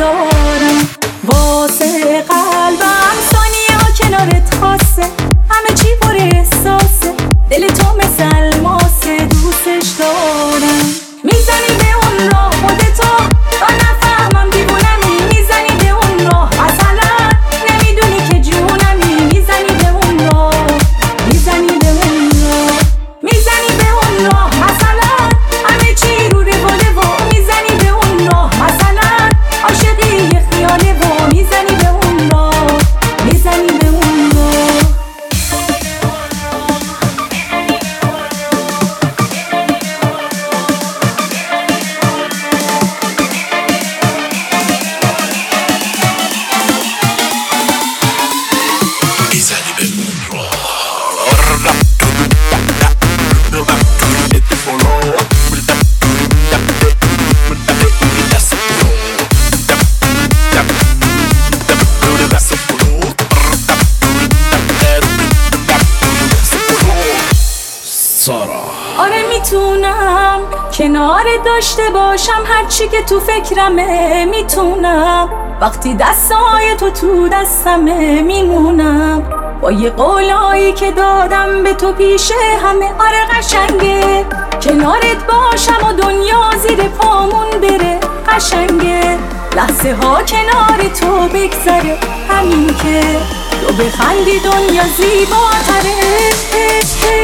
دارم. واسه قلبم ثانیه ها کنارت خاصه، همه چی پر احساسه، دل تو مثل الماسه، دوستش دارم. میزنی به اون راه خودتو تا نفهمم دیوونمی، میزنی به اون راه مثلا نمیدونی که جونمی، میزنی به اون راه، میزنی به اون راه، میزنی به اون راه مثلا همه چی رو رواله و میزنی به اون راه مثلا عاشقی یه خیاله و میزنی به اون راه، میزنی به اون راه. آره میتونم کنار داشته باشم هرچی که تو فکرمه، میتونم وقتی دستای تو دستمه میمونم، با یه قولایی که دادم به تو پیش همه. آره قشنگه کنارت باشم و دنیا زیر پامون بره، قشنگه لحظه ها کنار تو بگذره، همین که تو بخندی دنیا زیباتره.